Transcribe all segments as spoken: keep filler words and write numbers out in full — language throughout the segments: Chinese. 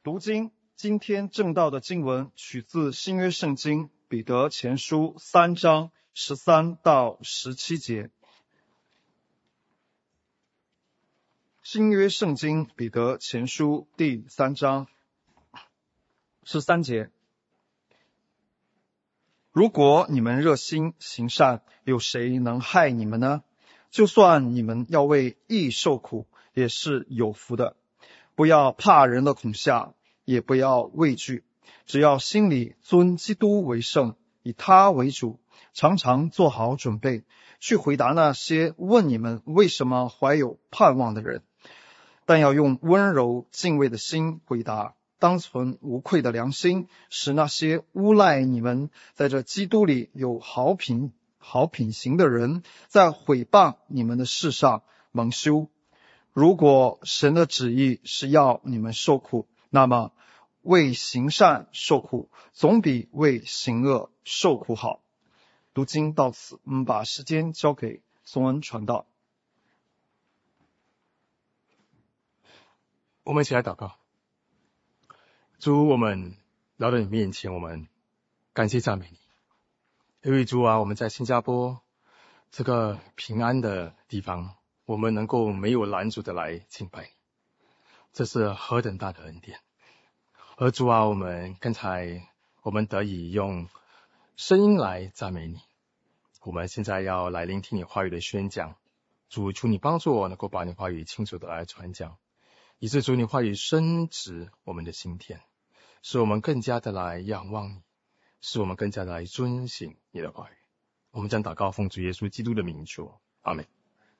读经，今天正道的经文取自新约圣经彼得前书三章十三到十七节。新约圣经彼得前书第三章十三节：如果你们热心行善，有谁能害你们呢？就算你们要为义受苦，也是有福的。不要怕人的恐吓，也不要畏惧，只要心里尊基督为圣，以他为主，常常做好准备，去回答那些问你们为什么怀有盼望的人。但要用温柔敬畏的心回答，当存无愧的良心，使那些诬赖你们在这基督里有好品好品行的人，在毁谤你们的事上蒙羞。如果神的旨意是要你们受苦，那么为行善受苦，总比为行恶受苦好。读经到此，我们把时间交给宋恩传道。 我们一起来祷告。主，我们来到你面前，我们感谢赞美你，因为主啊，我们在新加坡这个平安的地方，我们能够没有拦阻的来敬拜你，这是何等大的恩典。而主啊，我们刚才我们得以用声音来赞美你，我们现在要来聆听你话语的宣讲。主，求你帮助我能够把你话语清楚的来传讲，以致主你话语深植我们的心田，使我们更加的来仰望你，使我们更加的来遵行你的话语。我们将祷告奉主耶稣基督的名求，阿们。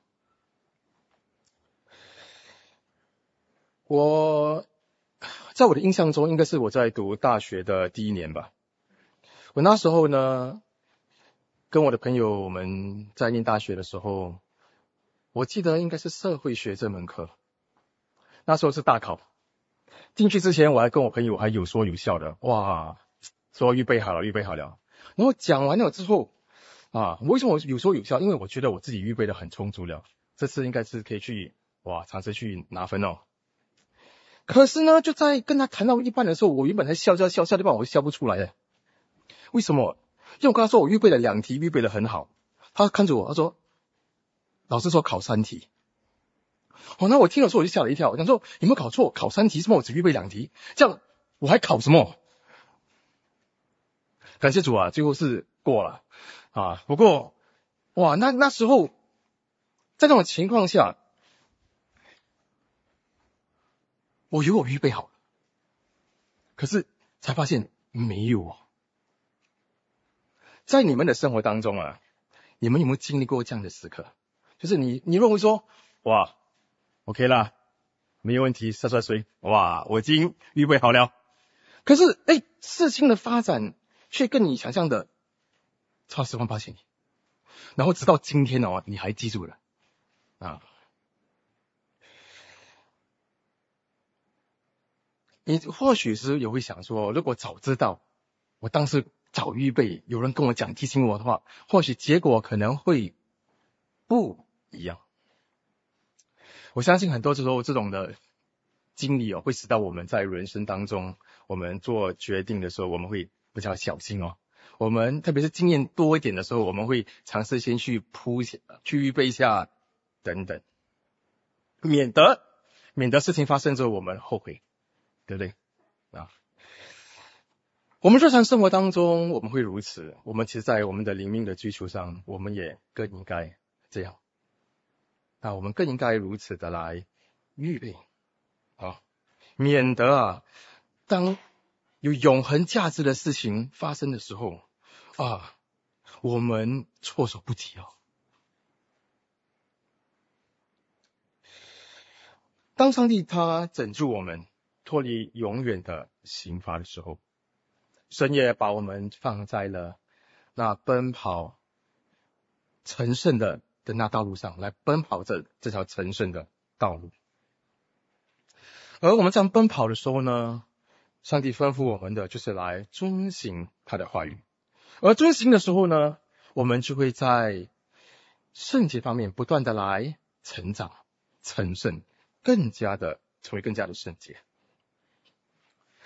我在我的印象中，应该是我在读大学的第一年吧。我那时候呢，跟我的朋友我们在念大学的时候，我记得应该是社会学这门课。那时候是大考，进去之前我还跟我朋友我还有说有笑的，哇，说预备好了，预备好了。然后讲完了之后，啊，为什么我有说有笑？因为我觉得我自己预备的很充足了，这次应该是可以去哇尝试去拿分哦。可是呢，就在跟他谈到一半的时候，我原本在笑笑笑笑一半，我笑不出来的。为什么？因为我跟他说我预备了两题，预备的很好。他看着我，他说：“老师说考三题。”哦，那我听了之后我就吓了一跳，我想说有没有搞错？考三题，什么我只预备两题，这样我还考什么？感谢主啊，最后是过了啊。不过，哇，那那时候在那种情况下，我以为我预备好了，可是才发现没有哦。在你们的生活当中啊，你们有没有经历过这样的时刻？就是你你认为说，哇 ，OK 啦，没有问题，洒洒水，哇，我已经预备好了。可是，哎，事情的发展却跟你想象的差十万八千里。然后直到今天哦，你还记住了啊。你或许是也会想说，如果早知道，我当时早预备，有人跟我讲提醒我的话，或许结果可能会不一样。我相信很多时候这种的经历哦，会使到我们在人生当中，我们做决定的时候，我们会比较小心哦。我们特别是经验多一点的时候，我们会尝试先去铺下，去预备一下等等，免得免得事情发生之后我们后悔。对不对啊？我们日常生活当中我们会如此，我们其实在我们的灵命的追求上，我们也更应该这样。那我们更应该如此的来预备啊，免得啊，当有永恒价值的事情发生的时候啊，我们措手不及哦。当上帝他拯救我们脱离永远的刑罚的时候，神也把我们放在了那奔跑成圣的的那道路上，来奔跑着这条成圣的道路。而我们这样奔跑的时候呢，上帝吩咐我们的就是来遵行他的话语。而遵行的时候呢，我们就会在圣洁方面不断的来成长、成圣，更加的成为更加的圣洁。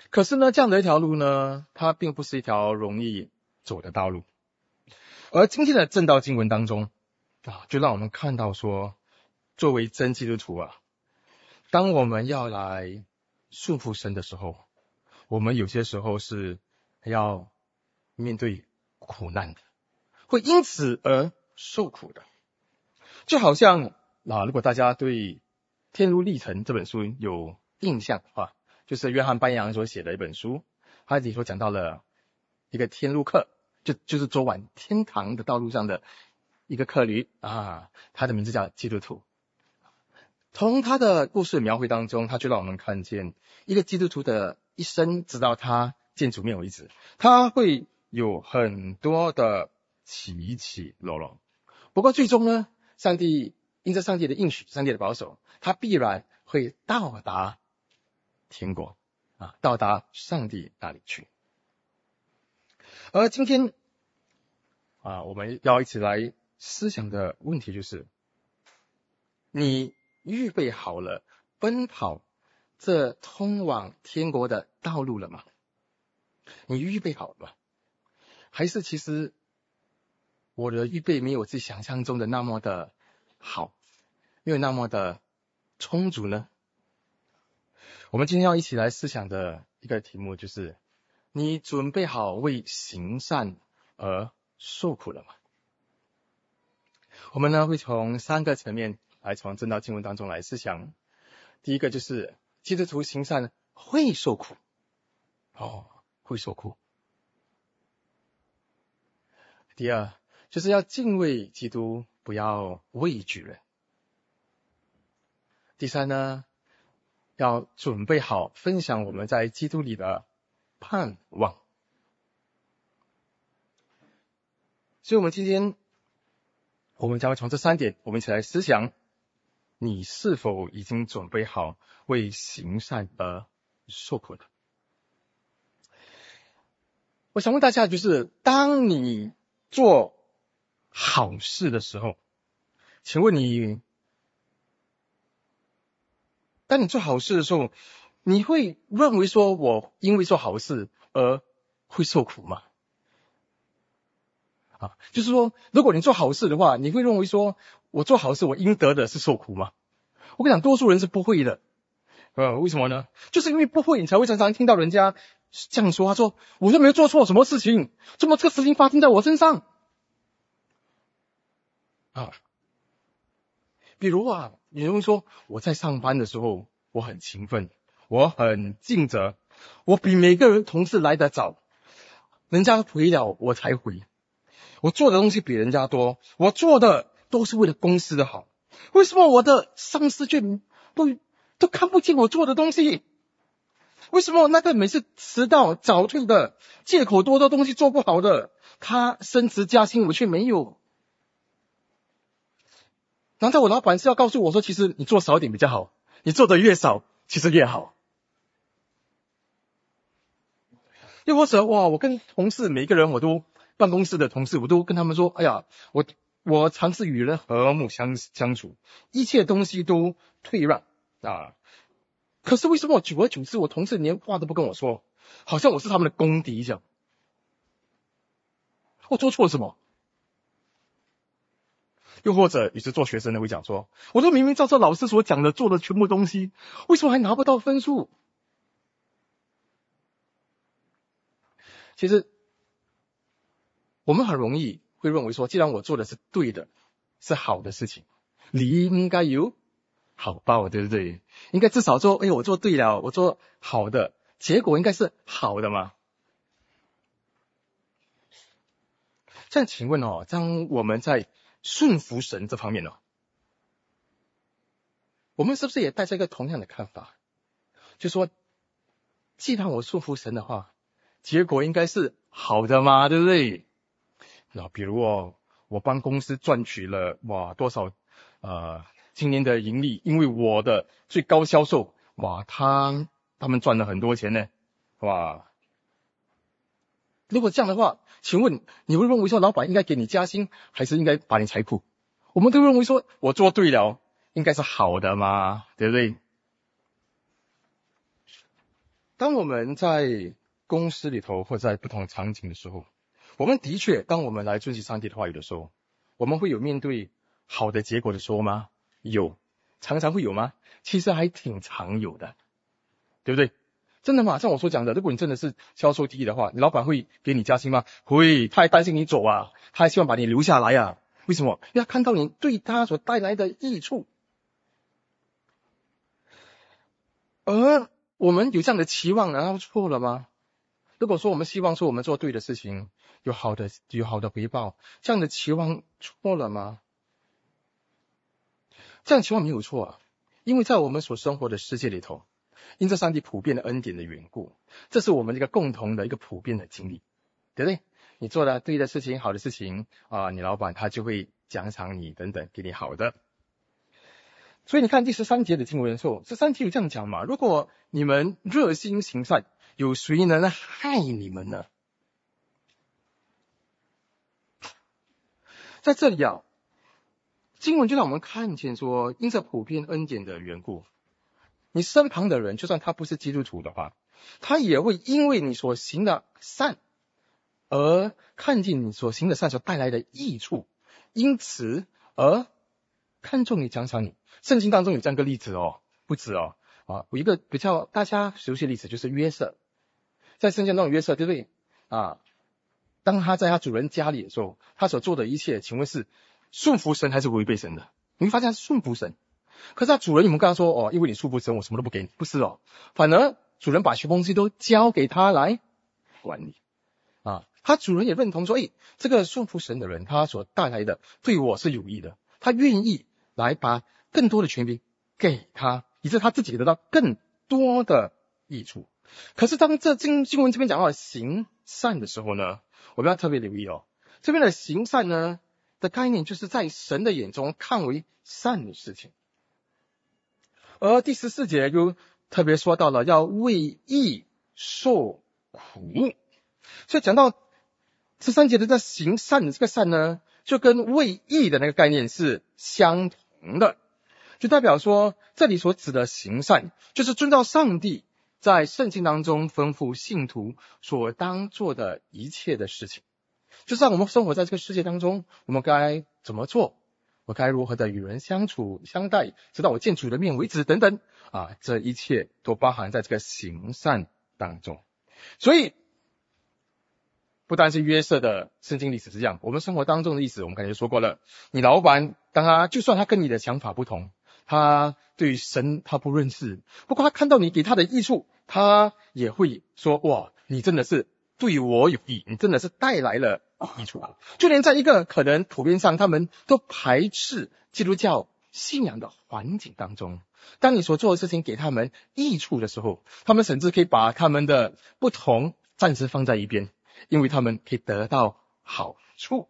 可是呢，这样的一条路呢，它并不是一条容易走的道路。而今天的正道经文当中啊，就让我们看到说，作为真基督徒啊，当我们要来顺服神的时候，我们有些时候是要面对苦难的，会因此而受苦的。就好像啊，如果大家对《天路历程》这本书有印象啊，就是约翰班扬所写的一本书，他里头讲到了一个天路客，就就是走往天堂的道路上的一个客旅啊，他的名字叫基督徒。从他的故事描绘当中，他就让我们看见一个基督徒的一生，直到他见主面为止，他会有很多的起起落落。不过最终呢，上帝因着上帝的应许，上帝的保守，他必然会到达天国啊，到达上帝那里去。而今天啊，我们要一起来思想的问题就是：你预备好了奔跑这通往天国的道路了吗？你预备好了吗？还是其实我的预备没有自己想象中的那么的好，没有那么的充足呢？我们今天要一起来思想的一个题目就是：你准备好为行善而受苦了吗？我们呢会从三个层面来从正道经文当中来思想。第一个就是基督徒行善会受苦，哦，会受苦。第二就是要敬畏基督，不要畏惧人。第三呢，要准备好分享我们在基督里的盼望。所以我们今天我们将会从这三点，我们一起来思想，你是否已经准备好为行善而受苦呢？我想问大家，就是当你做好事的时候，请问你当你做好事的时候，你会认为说我因为做好事而会受苦吗？啊，就是说，如果你做好事的话，你会认为说我做好事我应得的是受苦吗？我跟你讲，多数人是不会的。呃，为什么呢？就是因为不会，你才会常常听到人家这样说，他说我又没有做错什么事情，怎么这个事情发生在我身上啊？比如啊，有人说我在上班的时候我很勤奋，我很尽责，我比每个人同事来得早，人家回了我才回，我做的东西比人家多，我做的都是为了公司的好，为什么我的上司却都都看不见我做的东西？为什么那个每次迟到早退的借口多的东西做不好的，他升职加薪我却没有？难道我老板是要告诉我说，其实你做少一点比较好，你做的越少其实越好？又或者哇，我跟同事每一个人，我都办公室的同事，我都跟他们说，哎呀，我我尝试与人和睦相相处，一切东西都退让啊。可是为什么我久而久之，我同事连话都不跟我说，好像我是他们的公敌一样？我做错了什么？又或者有时做学生的会讲说，我都明明照着老师所讲的做的全部东西，为什么还拿不到分数？其实我们很容易会认为说，既然我做的是对的，是好的事情，理应该有好报，对不对？应该至少说，哎，我做对了，我做好的，结果应该是好的嘛。这样请问哦，当我们在顺服神这方面呢，我们是不是也带着一个同样的看法？就说，既然我顺服神的话，结果应该是好的嘛，对不对？那比如哦，我帮公司赚取了哇多少呃今年的盈利，因为我的最高销售，哇他他们赚了很多钱呢，哇！如果这样的话，请问你会认为说老板应该给你加薪，还是应该把你裁库？我们都认为说我做对了，应该是好的嘛，对不对？ 当我们在公司里头或在不同场景的时候，我们的确，当我们来遵循上帝的话语的时候，我们会有面对好的结果的时候吗？有，常常会有吗？其实还挺常有的，对不对？真的吗？像我所讲的，如果你真的是销售第一的话，你老板会给你加薪吗？会，他还担心你走啊，他还希望把你留下来啊。为什么？因为他看到你对他所带来的益处。而我们有这样的期望，难道错了吗？如果说我们希望说我们做对的事情，有好的有好的回报，这样的期望错了吗？这样期望没有错啊，因为在我们所生活的世界里头，因着上帝普遍的恩典的缘故，这是我们一个共同的一个普遍的经历，对不对？你做了对的事情，好的事情啊、呃，你老板他就会奖赏你等等，给你好的。所以你看第十三节的经文的时候，十三节有这样讲嘛？如果你们热心行善，有谁能害你们呢？在这里啊，经文就让我们看见说，因着普遍恩典的缘故，你身旁的人，就算他不是基督徒的话，他也会因为你所行的善，而看见你所行的善所带来的益处，因此而看重你、奖赏你。圣经当中有这样一个例子哦，不止哦，啊，有一个比较大家熟悉的例子就是约瑟，在圣经当中约瑟，对不对？啊，当他在他主人家里的时候，他所做的一切，请问是顺服神还是违背神的？你会发现他是顺服神。可是他主人有没有跟他说，哦，因为你顺服神，我什么都不给你？不是哦，反而主人把全部东西都交给他来管理。啊，他主人也认同说，诶，这个顺服神的人，他所带来的对我是有益的，他愿意来把更多的权柄给他，以致他自己得到更多的益处。可是当这经经文这边讲到行善的时候呢，我们要特别留意哦，这边的行善呢的概念，就是在神的眼中看为善的事情。而第十四节就特别说到了要为义受苦，所以讲到十三节的这行善的这个善呢，就跟为义的那个概念是相同的，就代表说这里所指的行善，就是遵照上帝在圣经当中吩咐信徒所当做的一切的事情，就是让我们生活在这个世界当中，我们该怎么做，我该如何的与人相处相待，直到我见主的面为止等等啊，这一切都包含在这个行善当中。所以不单是约瑟的圣经历史是这样，我们生活当中的历史我们刚才说过了，你老板当他就算他跟你的想法不同，他对神他不认识，不过他看到你给他的益处，他也会说，哇，你真的是对我有益，你真的是带来了益处。就连在一个可能普遍上他们都排斥基督教信仰的环境当中，当你所做的事情给他们益处的时候，他们甚至可以把他们的不同暂时放在一边，因为他们可以得到好处。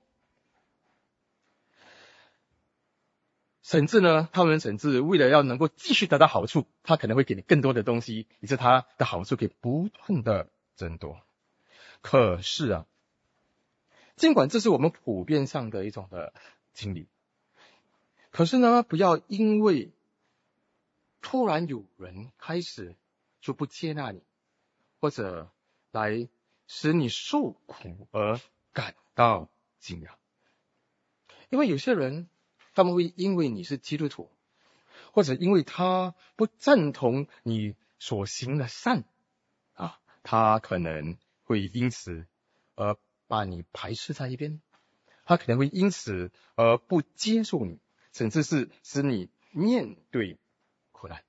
甚至呢，他们甚至为了要能够继续得到好处，他可能会给你更多的东西，以致他的好处可以不断的增多。可是啊，尽管这是我们普遍上的一种的经历，可是呢，不要因为突然有人开始就不接纳你，或者来使你受苦而感到惊讶。因为有些人他们会因为你是基督徒，或者因为他不赞同你所行的善啊，他可能会因此而把你排斥在一边，他可能会因此而不接受你，甚至是使你面对苦难。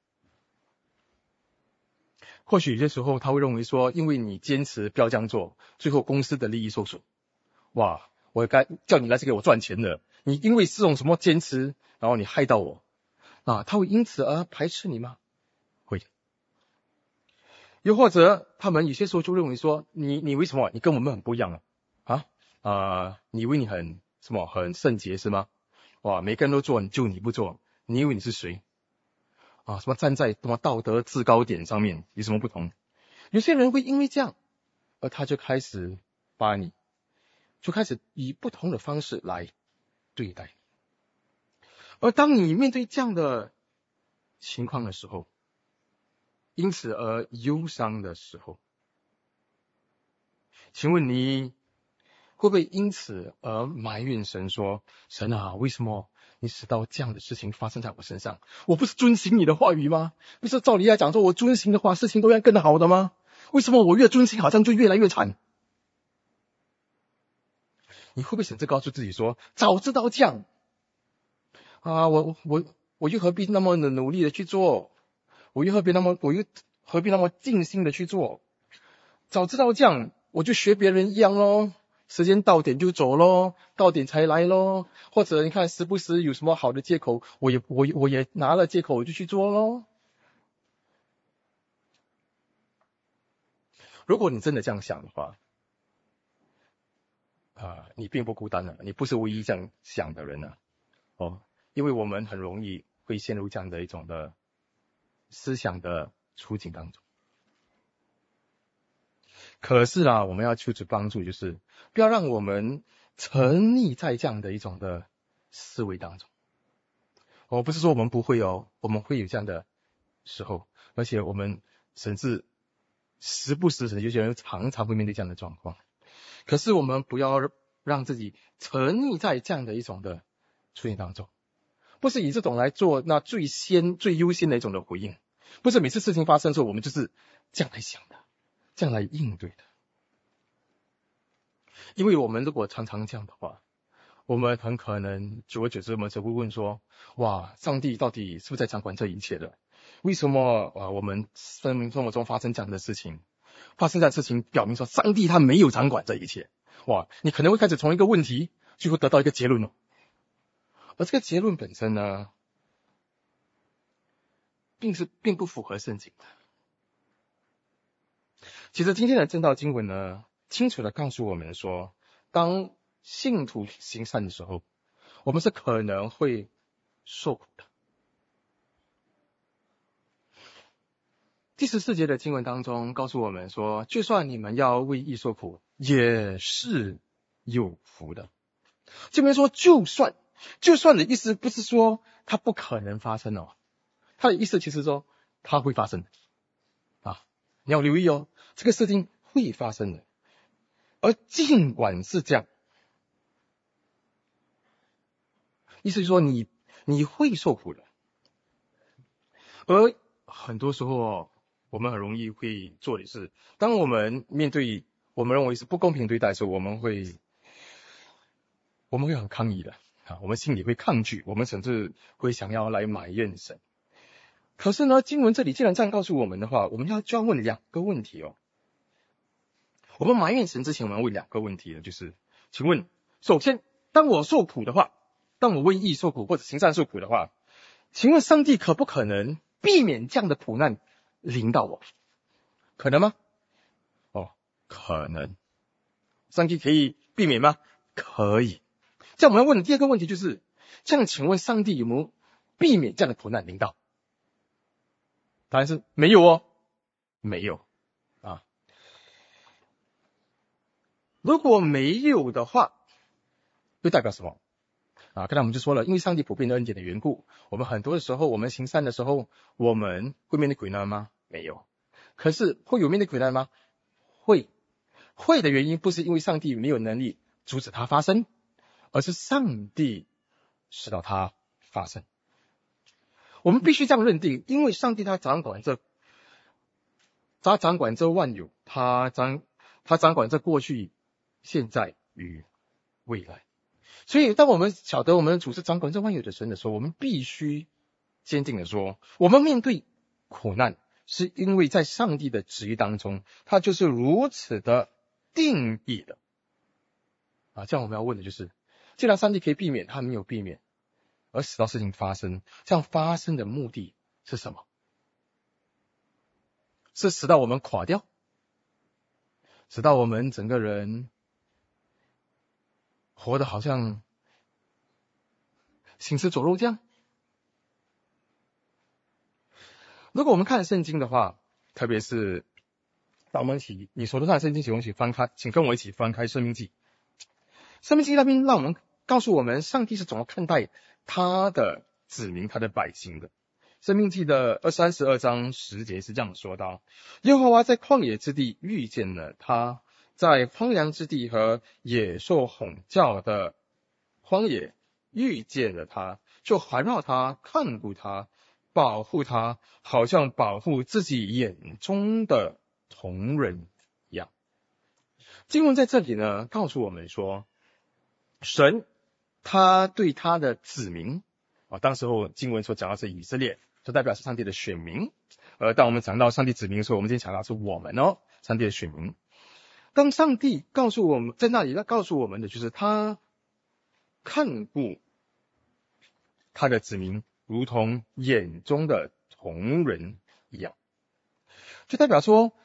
或许有些时候他会认为说，因为你坚持不要这样做，最后公司的利益受损，哇，我该叫你来是给我赚钱的，你因为这种什么坚持，然后你害到我啊，他会因此而排斥你吗？会。又或者他们有些时候就认为说，你你为什么你跟我们很不一样啊？啊啊，你以为你很什么很圣洁是吗？哇，每个人都做，就你不做，你以为你是谁？啊，什么站在什么道德制高点上面有什么不同？有些人会因为这样，而他就开始把你，就开始以不同的方式来对待你。而当你面对这样的情况的时候， 因此而忧伤的时候，请问你会不会因此而埋怨神说，神啊，为什么你使到这样的事情发生在我身上？我不是遵行你的话语吗？不是照理来讲说，我遵行的话，事情都要更好的吗？为什么我越遵行好像就越来越惨？你会不会甚至告诉自己说，早知道这样啊，我我我又何必那么的努力的去做？我又何必那么我又何必那么尽心的去做？早知道这样，我就学别人一样咯，时间到点就走咯，到点才来咯。或者你看时不时有什么好的借口，我也我我也拿了借口我就去做咯。如果你真的这样想的话，啊，你并不孤单了，你不是唯一这样想的人了。哦，因为我们很容易会陷入这样的一种的思想的处境当中。可是啦，我们要求主帮助，就是不要让我们沉溺在这样的一种的思维当中。我、哦、不是说我们不会哦，我们会有这样的时候，而且我们甚至时不时的有些人常常会面对这样的状况。可是我们不要让自己沉溺在这样的一种的处境当中，不是以这种来做那最先最优先的一种的回应，不是每次事情发生的时候我们就是这样来想的，这样来应对的。因为我们如果常常这样的话，我们很可能久而久之我们就会问说，哇，上帝到底是不是在掌管这一切的？为什么啊我们生命生活中发生这样的事情？发生这样的事情表明说上帝他没有掌管这一切。哇，你可能会开始从一个问题最后得到一个结论哦。而这个结论本身呢，并是并不符合圣经的。其实今天的正道经文呢，清楚的告诉我们说，当信徒行善的时候，我们是可能会受苦的。第十四节的经文当中告诉我们说，就算你们要为义受苦，也是有福的。这边说就算，就算的意思不是说它不可能发生哦，它的意思其实说它会发生的啊，你要留意哦，这个事情会发生的。而尽管是这样，意思是说你你会受苦的。而很多时候我们很容易会做的是，当我们面对我们认为是不公平对待的时候，我们会我们会很抗议的啊，我们心里会抗拒，我们甚至会想要来埋怨神。可是呢，经文这里既然这样告诉我们的话，我们要就要问两个问题哦。我们埋怨神之前，我们要问两个问题的，就是请问，首先，当我受苦的话，当我为义受苦或者行善受苦的话，请问上帝可不可能避免这样的苦难临到我？可能吗？哦，可能。上帝可以避免吗？可以。这样我们要问的第二个问题就是，这样请问上帝有没有避免这样的苦难临到？答案是没有哦，没有啊。如果没有的话，就代表什么？啊，刚才我们就说了，因为上帝普遍的恩典的缘故，我们很多的时候，我们行善的时候，我们会面对苦难吗？没有。可是会有面对苦难吗？会。会的原因不是因为上帝没有能力阻止它发生，而是上帝使到它发生。我们必须这样认定，因为上帝他掌管着，他掌管着万有，他掌他掌管着过去、现在与未来。所以当我们晓得我们主是掌管着万有的神的时候，我们必须坚定的说，我们面对苦难是因为在上帝的旨意当中，他就是如此的定义的啊。这样我们要问的就是，既然上帝可以避免，他没有避免，而使到事情发生，这样发生的目的是什么？是使到我们垮掉，使到我们整个人活得好像行尸走肉这样。如果我们看圣经的话，特别是让我们一起，你手头上的圣经，请我们一起翻开，请跟我一起翻开申命记。申命记那边让我们告诉我们，上帝是怎么看待他的子民、他的百姓的。 申命记的二三十二章十节是这样说道：耶和华在旷野之地遇见了他，在荒凉之地和野兽吼叫的荒野遇见了他，就环绕他，看顾他，保护他，好像保护自己眼中的同人一样。经文在这里呢，告诉我们说，神他对他的子民啊，当时候经文所讲到是以色列，就代表是上帝的选民。而当我们讲到上帝子民的时候，我们今天讲到是我们哦，上帝的选民。当上帝告诉我们，在那里他告诉我们的就是他看顾他的子民如同眼中的同人一样，就代表说，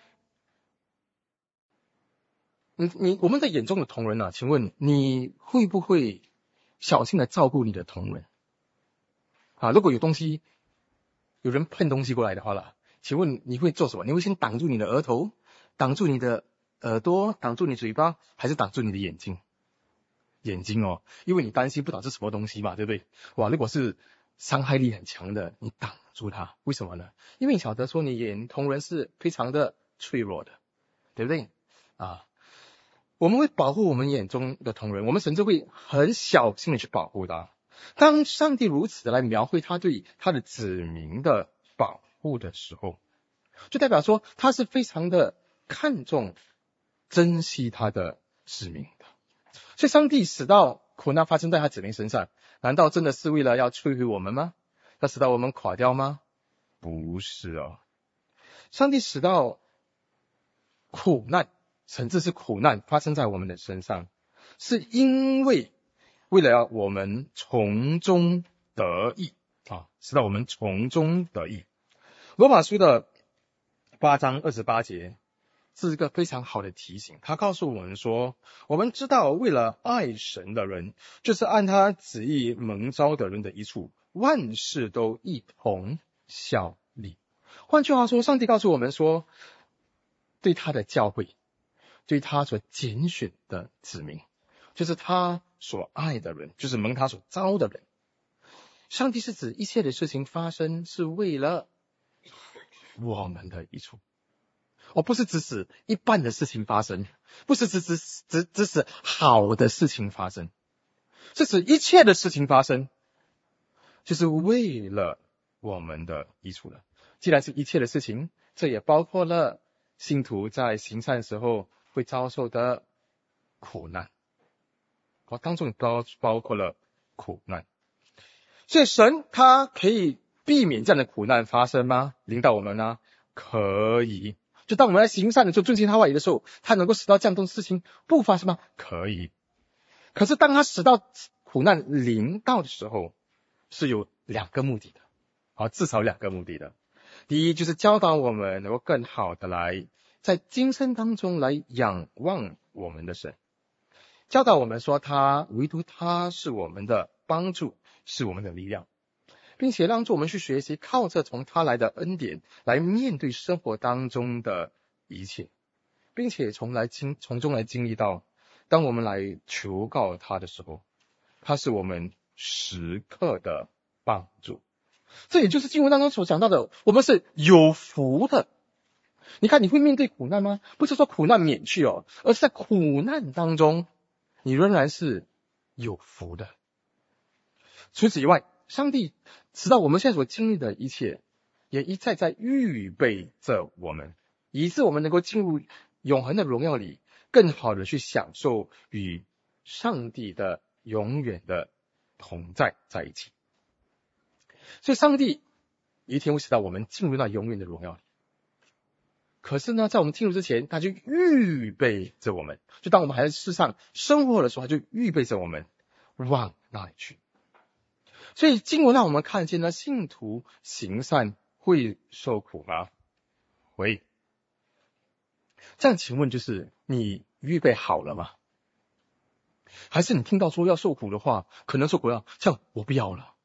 你你我们的眼中的同人啊，请问你会不会小心的照顾你的同人啊？如果有东西有人喷东西过来的话了，请问你会做什么？你会先挡住你的额头，挡住你的耳朵，挡住你嘴巴，还是挡住你的眼睛？眼睛哦，因为你担心不懂是什么东西嘛，对不对？哇，如果是伤害力很强的，你挡住它，为什么呢？因为你晓得说你眼同人是非常的脆弱的，对不对啊？我们会保护我们眼中的同人，我们甚至会很小心的去保护他。当上帝如此的来描绘他对他的子民的保护的时候，就代表说他是非常的看重珍惜他的子民的。所以上帝使到苦难发生在他子民身上，难道真的是为了要摧毁我们吗？要使到我们垮掉吗？不是哦。上帝使到苦难，甚至是苦难发生在我们的身上，是因为为了要我们从中得益啊，使到我们从中得益。罗马书的八章二十八节是一个非常好的提醒，他告诉我们说，我们知道为了爱神的人，就是按他旨意蒙召的人的一处，万事都一同效力。换句话说，上帝告诉我们说，对他的教会，对他所拣选的子民，就是他所爱的人，就是蒙他所召的人，上帝是指一切的事情发生是为了我们的益处，而不是只使一半的事情发生，不是只只只只使好的事情发生，是指一切的事情发生，就是为了我们的益处了。既然是一切的事情，这也包括了信徒在行善的时候会遭受的苦难，我当中包包括了苦难。所以神他可以避免这样的苦难发生吗？领导我们呢？可以。就当我们在行善的时候，遵循他话语的时候，他能够使到这样的事情不发生吗？可以。可是当他使到苦难临到的时候，是有两个目的的，好，至少两个目的的。第一，就是教导我们能够更好的来在今生当中来仰望我们的神，教导我们说他唯独他是我们的帮助，是我们的力量，并且让助我们去学习靠着从他来的恩典来面对生活当中的一切，并且从来经从中来经历到，当我们来求告他的时候，他是我们时刻的帮助。这也就是经文当中所讲到的，我们是有福的。你看，你会面对苦难吗？不是说苦难免去哦，而是在苦难当中你仍然是有福的。除此以外，上帝知道我们现在所经历的一切，也一再在预备着我们，以致我们能够进入永恒的荣耀里，更好的去享受与上帝的永远的同在在一起。所以上帝一天会使到我们进入到永远的荣耀里。可是呢，在我们进入之前，他就预备着我们，就当我们还在世上生活的时候，他就预备着我们往那里去。所以经文让我们看见呢，信徒行善会受苦吗？会。这样请问就是你预备好了吗？还是你听到说要受苦的话，可能受苦了，像我不要了？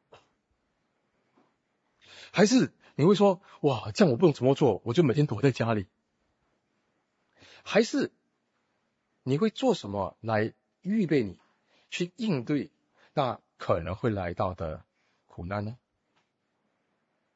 还是你会说，哇，这样我不用怎么做，我就每天躲在家里？还是你会做什么来预备你去应对那可能会来到的苦难呢？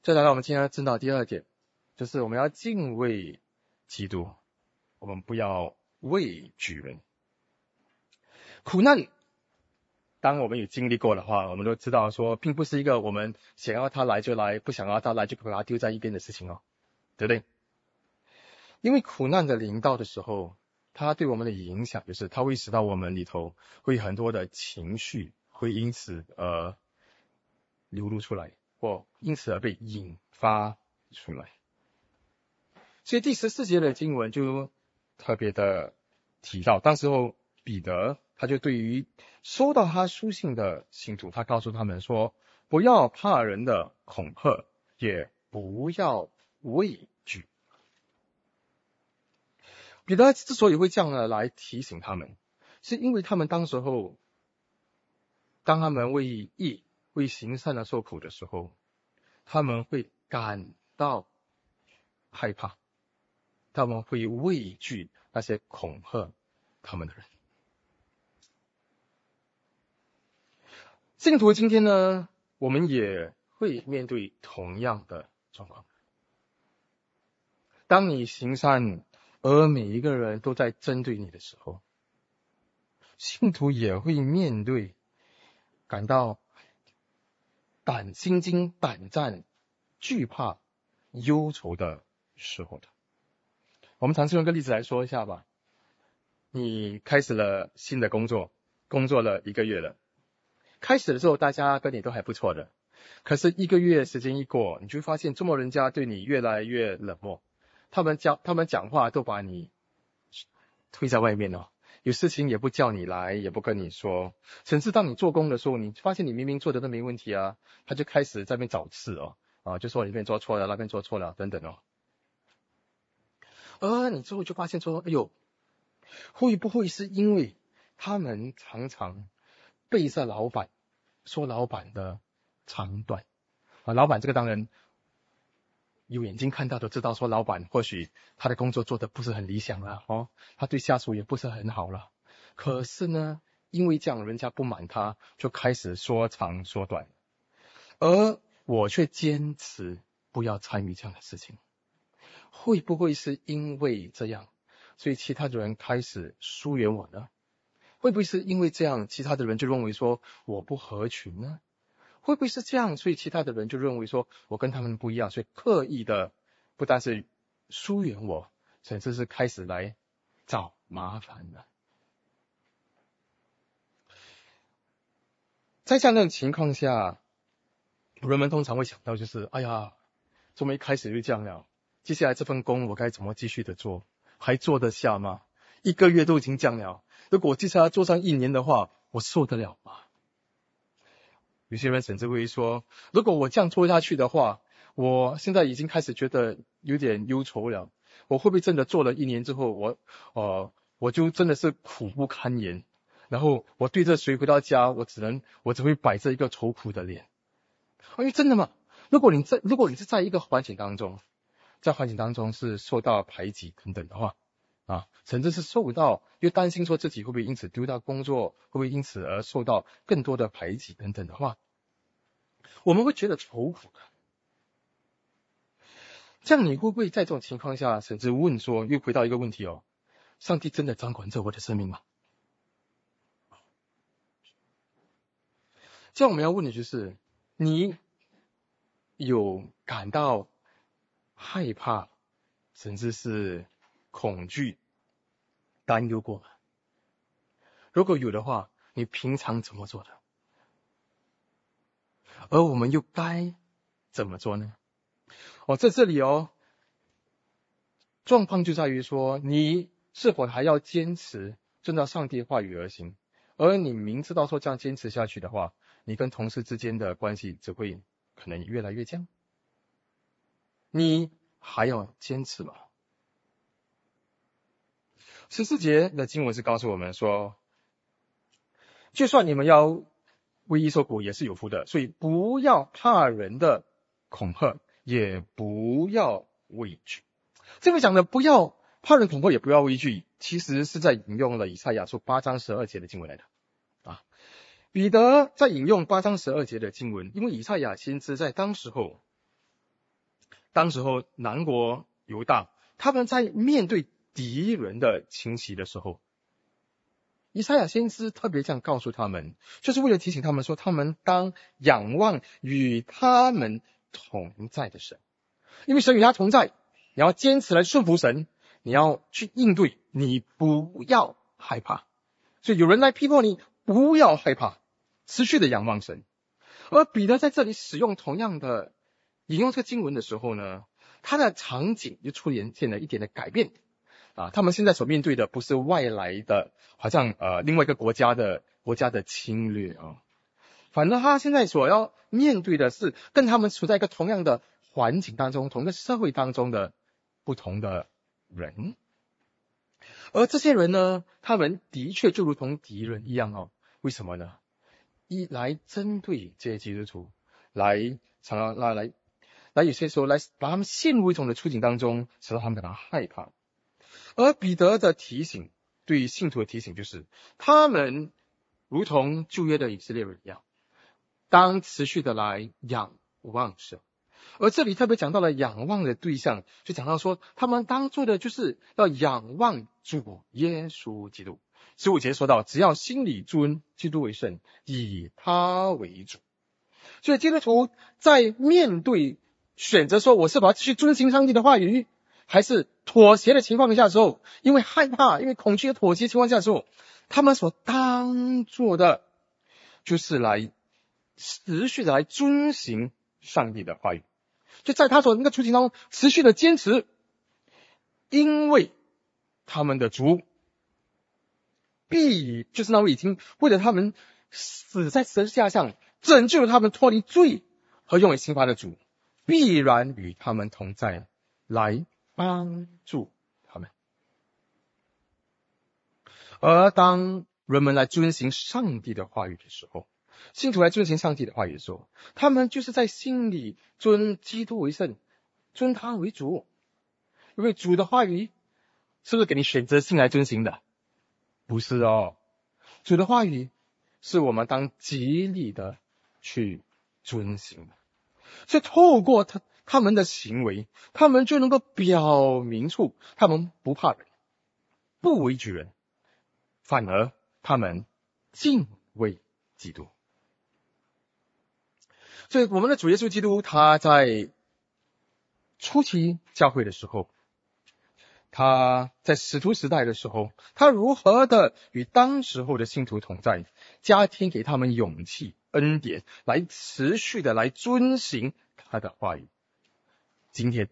再来到我们今天要知道第二点，就是我们要敬畏基督，我们不要畏惧人。苦难当我们有经历过的话，我们都知道说并不是一个我们想要他来就来，不想要他来就把他丢在一边的事情哦，对不对？因为苦难的临到的时候，它对我们的影响就是它会使到我们里头会很多的情绪会因此而流露出来，或因此而被引发出来。所以第十四节的经文就特别的提到，当时候彼得他就对于收到他书信的信徒，他告诉他们说，不要怕人的恐吓，也不要畏惧。彼得之所以会这样的来提醒他们，是因为他们当时候当他们为义为行善而受苦的时候，他们会感到害怕，他们会畏惧那些恐吓他们的人。信徒今天呢，我们也会面对同样的状况。当你行善，而每一个人都在针对你的时候，信徒也会面对感到胆心惊胆战、惧怕、忧愁的时候的。我们尝试用个例子来说一下吧。你开始了新的工作，工作了一个月了。开始的时候大家跟你都还不错的，可是一个月时间一过，你就会发现周末人家对你越来越冷漠，他们讲他们讲话都把你推在外面哦，有事情也不叫你来，也不跟你说，甚至当你做工的时候，你发现你明明做的都没问题啊，他就开始在那边找刺哦，啊，就说你这边做错了，那边做错了等等哦。而你之后就发现说，哎呦，会不会是因为他们常常背着老板说老板的长短啊？老板这个当然有眼睛看到都知道，说老板或许他的工作做得不是很理想了哦，他对下属也不是很好了。可是呢，因为这样人家不满他，就开始说长说短，而我却坚持不要参与这样的事情。会不会是因为这样，所以其他的人开始疏远我呢？会不会是因为这样，其他的人就认为说我不合群呢？会不会是这样，所以其他的人就认为说我跟他们不一样，所以刻意的不但是疏远我，甚至是开始来找麻烦的。在这样的情况下，人们通常会想到就是，哎呀，怎么一开始就这样了？接下来这份工我该怎么继续的做？还做得下吗？一个月都已经这样了，如果接下来做上一年的话，我受得了吗？有些人甚至会说，如果我这样做下去的话，我现在已经开始觉得有点忧愁了，我会不会真的做了一年之后，我呃我就真的是苦不堪言，然后我对着谁回到家，我只能我只会摆着一个愁苦的脸。因为真的嘛，如果你在如果你是在一个环境当中，在环境当中是受到排挤等等的话啊，甚至是受到又担心说自己会不会因此丢掉工作，会不会因此而受到更多的排挤等等的话，我们会觉得愁苦的。这样你会不会在这种情况下甚至问说，又回到一个问题哦，上帝真的掌管着我的生命吗？这样我们要问的就是，你有感到害怕，甚至是恐惧、担忧过吗？如果有的话，你平常怎么做的？而我们又该怎么做呢？哦，在这里哦，状况就在于说，你是否还要坚持遵照上帝的话语而行？而你明知道说这样坚持下去的话，你跟同事之间的关系只会可能越来越僵。你还要坚持吗？十四节的经文是告诉我们说，就算你们要为义受苦也是有福的，所以不要怕人的恐吓，也不要畏惧。这个讲的不要怕人恐吓，也不要畏惧，其实是在引用了以赛亚书八章十二节的经文来的啊。彼得在引用八章十二节的经文，因为以赛亚先知在当时候当时候南国犹大，他们在面对敌人的侵袭的时候，以赛亚先知特别这样告诉他们，就是为了提醒他们说，他们当仰望与他们同在的神，因为神与他同在，你要坚持来顺服神，你要去应对，你不要害怕。所以有人来批破你，不要害怕，持续的仰望神。而彼得在这里使用同样的引用这个经文的时候呢，他的场景就出现了一点的改变啊，他们现在所面对的不是外来的，好像呃另外一个国家的国家的侵略啊，反而他现在所要面对的是跟他们处在一个同样的环境当中，同一个社会当中的不同的人。而这些人呢，他们的确就如同敌人一样哦。为什么呢？一来针对这些基督徒，来常常来来来有些时候来把他们陷入一种的处境当中，使得他们感到害怕。而彼得的提醒，对信徒的提醒就是，他们如同旧约的以色列人一样，当持续的来仰望神。而这里特别讲到了仰望的对象，就讲到说，他们当做的就是要仰望主耶稣基督。十五节说到，只要心里尊基督为圣，以他为主。所以基督徒在面对选择说我是否要继续遵行上帝的话语，还是妥协的情况下的时候，因为害怕因为恐惧的妥协情况下的时候，他们所当做的就是来持续的来遵行上帝的话语，就在他所那个处境当中持续的坚持，因为他们的主必就是那位已经为了他们死在十字架上拯救了他们脱离罪和永远刑罚的主，必然与他们同在，来帮助他们。而当人们来遵行上帝的话语的时候，信徒来遵行上帝的话语的时候，他们就是在心里尊基督为圣，尊他为主。因为主的话语是不是给你选择性来遵行的？不是哦，主的话语是我们当极力的去遵行的。所以透过他他们的行为，他们就能够表明出他们不怕人，不畏惧人，反而他们敬畏基督。所以我们的主耶稣基督，他在初期教会的时候，他在使徒时代的时候，他如何的与当时候的信徒同在，加添给他们勇气恩典，来持续的来遵行他的话语。今天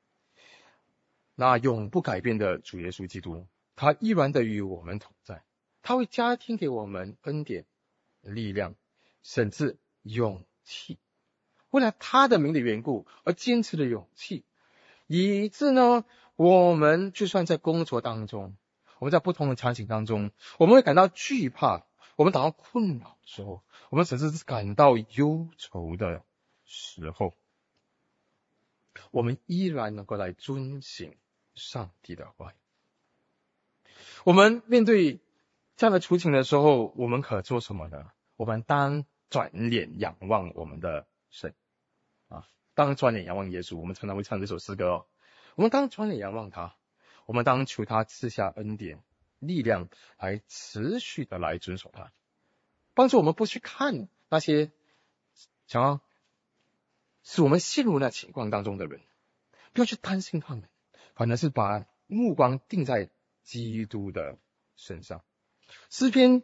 那永不改变的主耶稣基督，他依然的与我们同在，他会加添给我们恩典力量，甚至勇气，为了他的名的缘故而坚持的勇气，以致呢我们就算在工作当中，我们在不同的场景当中，我们会感到惧怕，我们感到困扰的时候，我们甚至是感到忧愁的时候，我们依然能够来遵行上帝的话语。我们面对这样的处境的时候，我们可做什么呢？我们当转脸仰望我们的神啊，当转脸仰望耶稣。我们常常会唱这首诗歌哦。我们当转脸仰望他，我们当求他赐下恩典力量，来持续的来遵守他，帮助我们不去看那些想要使我们陷入那情况当中的人，不要去担心他们，反而是把目光定在基督的身上。诗篇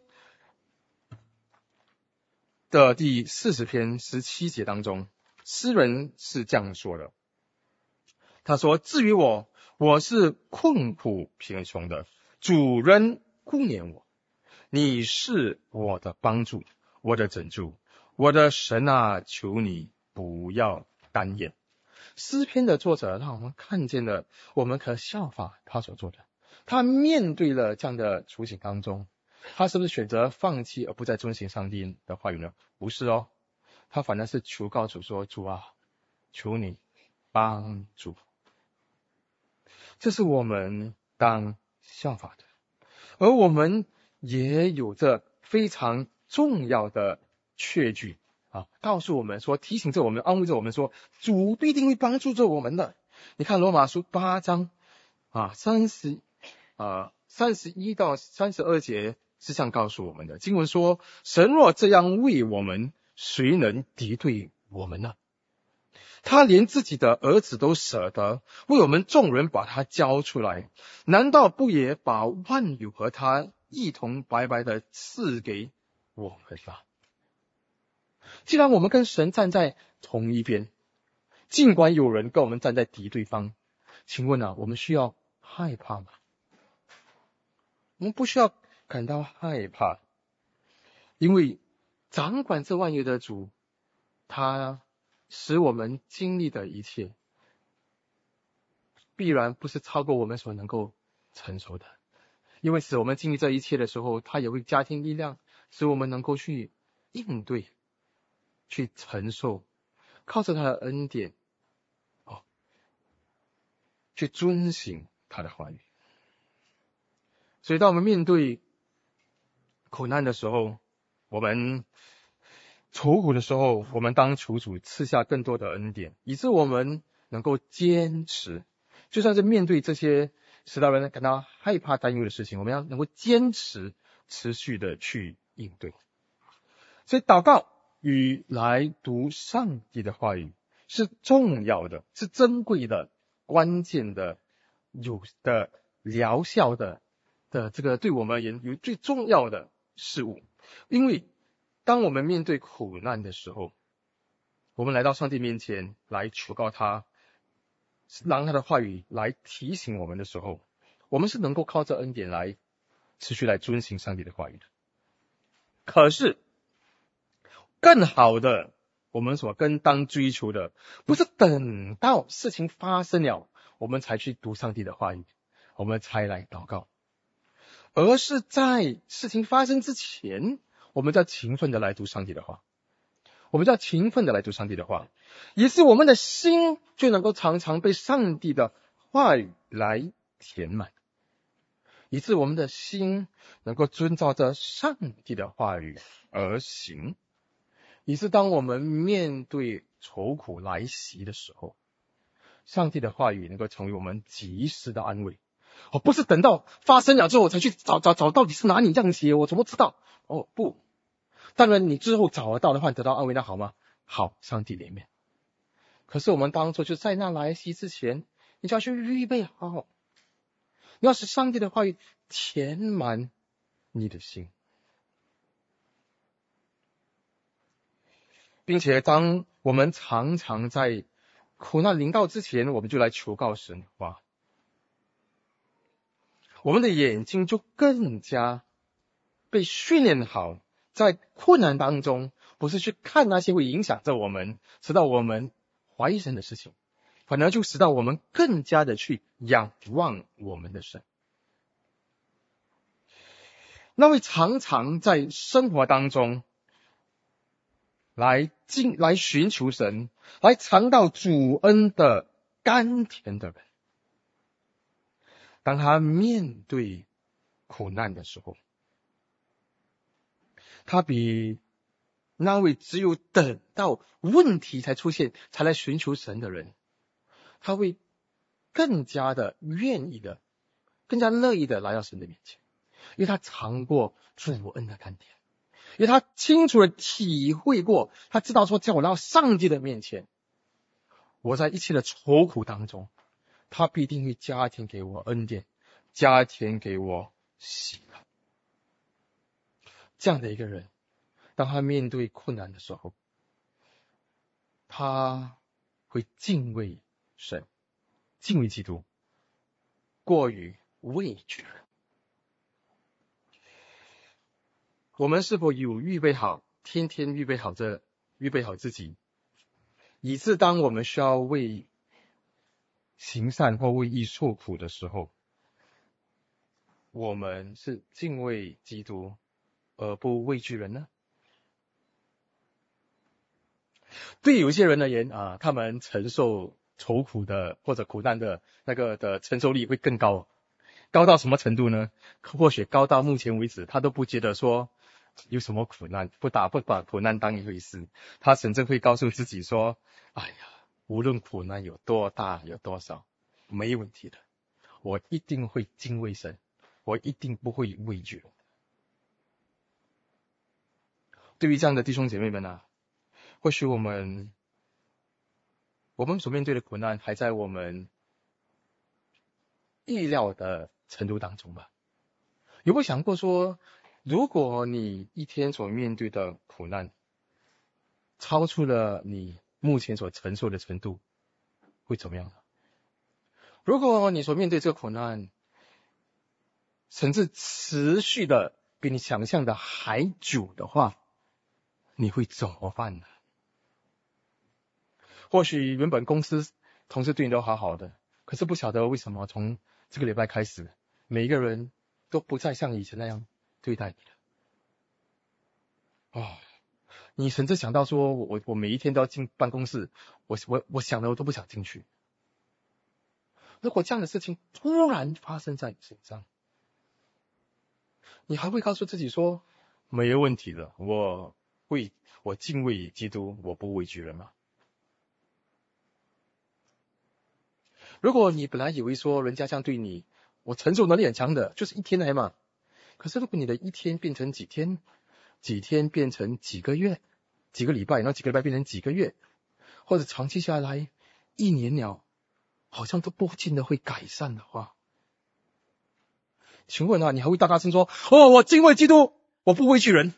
的第四十篇十七节当中，诗人是这样说的，他说，至于我，我是困苦贫穷的，主人顾念我，你是我的帮助，我的拯救，我的神啊，求你不要单言。诗篇的作者让我们看见了我们可效法他所做的。他面对了这样的处境当中，他是不是选择放弃而不再遵行上帝的话语呢？不是哦，他反而是求告主说，主啊，求你帮助。这是我们当效法的。而我们也有着非常重要的确据啊，告诉我们说，提醒着我们，安慰着我们说，主必定会帮助着我们的。你看罗马书八章啊，三十啊三十一到三十二节是这样告诉我们的。经文说，神若这样为我们，谁能敌对我们呢？他连自己的儿子都舍得为我们众人把他交出来，难道不也把万有和他一同白白的赐给我们吗？既然我们跟神站在同一边，尽管有人跟我们站在敌对方，请问啊，我们需要害怕吗？我们不需要感到害怕，因为掌管这万有的主，他使我们经历的一切，必然不是超过我们所能够承受的。因为使我们经历这一切的时候，他也会加添力量，使我们能够去应对，去承受，靠着他的恩典，哦，去遵行他的话语。所以当我们面对苦难的时候，我们愁苦的时候，我们当求主赐下更多的恩典，以致我们能够坚持，就算是面对这些使到人感到害怕担忧的事情，我们要能够坚持持续的去应对。所以祷告与来读上帝的话语是重要的，是珍贵的、关键的、有的疗效的的这个对我们而言有最重要的事物。因为当我们面对苦难的时候，我们来到上帝面前来求告他，让他的话语来提醒我们的时候，我们是能够靠着恩典来持续来遵行上帝的话语的。可是更好的，我们所更当追求的，不是等到事情发生了，我们才去读上帝的话语，我们才来祷告，而是在事情发生之前，我们要勤奋的来读上帝的话，我们要勤奋的来读上帝的话，也是我们的心就能够常常被上帝的话语来填满，以致我们的心能够遵照着上帝的话语而行，以致当我们面对愁苦来袭的时候，上帝的话语能够成为我们及时的安慰。哦，不是等到发生了之后我才去找找找到底是哪里这样写，我怎么知道？哦，不，当然你之后找得到的话，你得到安慰，那好吗？好，上帝里面。可是我们当初就在那来袭之前，你就要去预备好，你要使上帝的话语填满你的心，并且当我们常常在苦难临到之前，我们就来求告神的话，我们的眼睛就更加被训练好，在困难当中不是去看那些会影响着我们使到我们怀疑神的事情，反而就使到我们更加的去仰望我们的神。那位常常在生活当中来进来寻求神，来尝到主恩的甘甜的人，当他面对苦难的时候，他比那位只有等到问题才出现才来寻求神的人，他会更加的愿意的，更加乐意的来到神的面前，因为他尝过主恩的甘甜，因为他清楚的体会过，他知道说，叫我来到上帝的面前，我在一切的愁苦当中，他必定会加添给我恩典，加添给我喜乐。这样的一个人，当他面对困难的时候，他会敬畏神，敬畏基督，过于畏惧人。我们是否有预备好，天天预备好这预备好自己，以致当我们需要为行善或为义受苦的时候，我们是敬畏基督而不畏惧人呢？对有些人而言啊，他们承受愁苦的或者苦难的那个的承受力会更高，高到什么程度呢？或许高到目前为止他都不觉得说有什么苦难，不打不把苦难当一回事，他甚至会告诉自己说，哎呀，无论苦难有多大有多少，没问题的，我一定会敬畏神，我一定不会畏惧人。对于这样的弟兄姐妹们啊，或许我们我们所面对的苦难还在我们意料的程度当中吧。有没有想过说，如果你一天所面对的苦难超出了你目前所承受的程度，会怎么样呢？如果你所面对这个苦难甚至持续的比你想象的还久的话，你会怎么办呢？或许原本公司同事对你都好好的，可是不晓得为什么从这个礼拜开始，每一个人都不再像以前那样对待你了。哦，你甚至想到说，我我每一天都要进办公室，我我我想的我都不想进去。如果这样的事情突然发生在你身上，你还会告诉自己说，没有问题的，我会我敬畏基督，我不畏惧人吗？如果你本来以为说人家这样对你，我承受能力很强的，就是一天来嘛。可是如果你的一天变成几天，几天变成几个月，几个礼拜，然后几个礼拜变成几个月，或者长期下来一年了，好像都不见得会改善的话，请问啊，你还会大大声说，哦，我敬畏基督，我不畏惧人？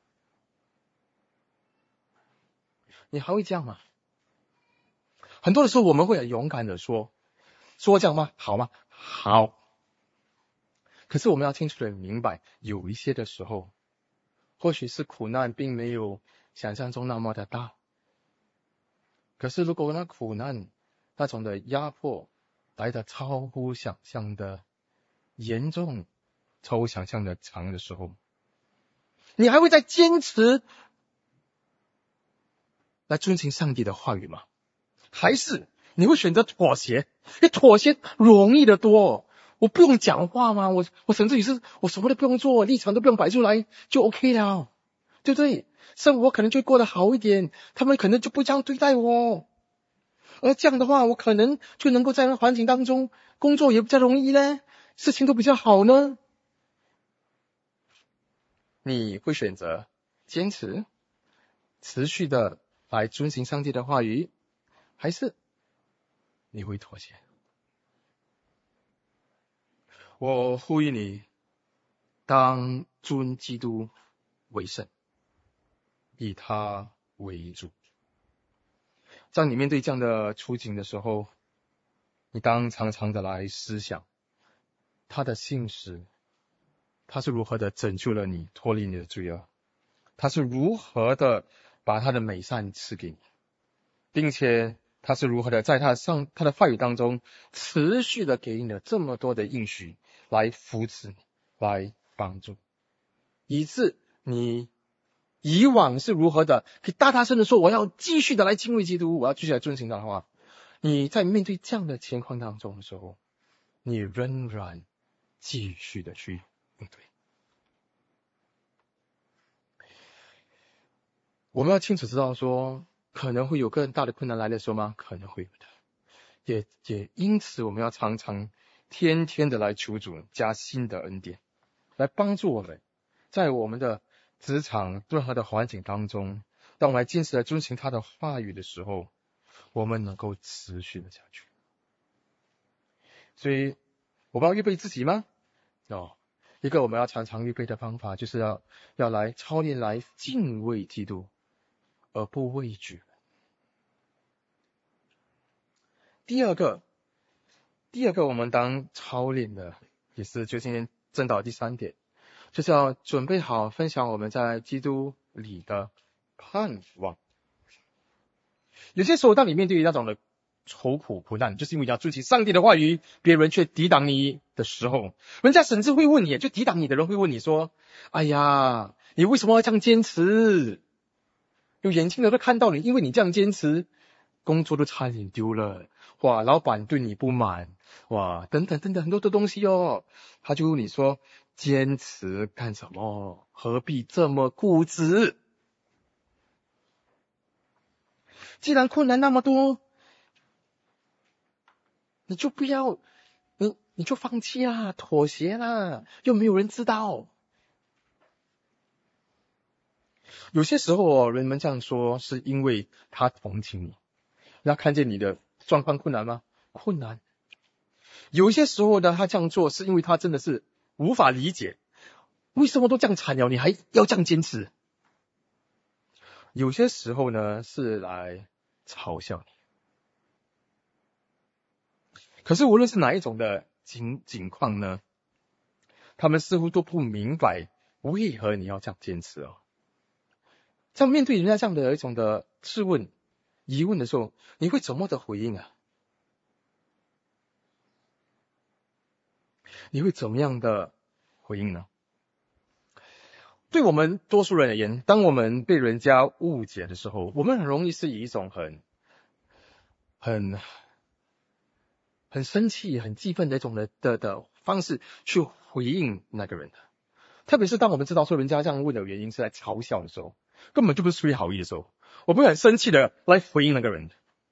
你还会这样吗？很多的时候我们会很勇敢的说，说这样吗？好吗？好。可是我们要清楚的明白，有一些的时候，或许是苦难并没有想象中那么的大，可是如果那苦难那种的压迫来得超乎想象的严重，超乎想象的长的时候，你还会再坚持来遵循上帝的话语吗？还是你会选择妥协？因为妥协容易得多，我不用讲话吗？我我甚至于是我什么都不用做，立场都不用摆出来就 OK 了，对不对？生活可能就过得好一点，他们可能就不这样对待我，而这样的话，我可能就能够在那环境当中工作也比较容易呢，事情都比较好呢。你会选择坚持持续的来遵行上帝的话语，还是你会妥协？我呼吁你，当尊基督为圣，以他为主。当你面对这样的处境的时候，你当常常的来思想他的信实，他是如何的拯救了你，脱离你的罪恶，他是如何的把他的美善赐给你，并且他是如何的在他上他的话语当中持续的给你了这么多的应许来扶持你，来帮助，以致你以往是如何的可以大大声的说，我要继续的来敬畏基督，我要继续来遵行他的话。你在面对这样的情况当中的时候，你仍然继续的去应对。我们要清楚知道说，可能会有更大的困难来的时候吗？可能会有的。也也因此，我们要常常天天的来求主加新的恩典，来帮助我们在我们的职场任何的环境当中，当我们来坚持来遵行他的话语的时候，我们能够持续的下去。所以我们要预备自己吗？哦，一个我们要常常预备的方法，就是要要来操练来敬畏基督，而不畏惧。第二个，第二个我们当操练的，也是就今天正道第三点，就是要准备好分享我们在基督里的盼望。有些时候，当你面对那种的愁苦苦难，就是因为你要遵循上帝的话语，别人却抵挡你的时候，人家甚至会问你，就抵挡你的人会问你说，哎呀，你为什么要这样坚持？有眼睛的都看到你，因为你这样坚持，工作都差点丢了，哇，老板对你不满，哇，等等等等很多的东西哦。他就问你说， 坚持干什么？何必这么固执？既然困难那么多，你就不要，你你就放弃啦，妥协啦，又没有人知道。有些时候哦，人们这样说是因为他同情你，他看见你的状况困难吗？困难。有些时候呢，他这样做是因为他真的是无法理解，为什么都这样惨了，你还要这样坚持？有些时候呢，是来嘲笑你。可是无论是哪一种的情情况呢，他们似乎都不明白为何你要这样坚持哦。在面对人家这样的一种的质问、疑问的时候，你会怎么的回应啊？你会怎么样的回应呢？对我们多数人而言，当我们被人家误解的时候，我们很容易是以一种很、很、很生气、很气愤的一种的的的方式去回应那个人的。特别是当我们知道说人家这样问的原因是来嘲笑的时候，根本就不是出于好意的时候，我们会很生气的来回应那个人。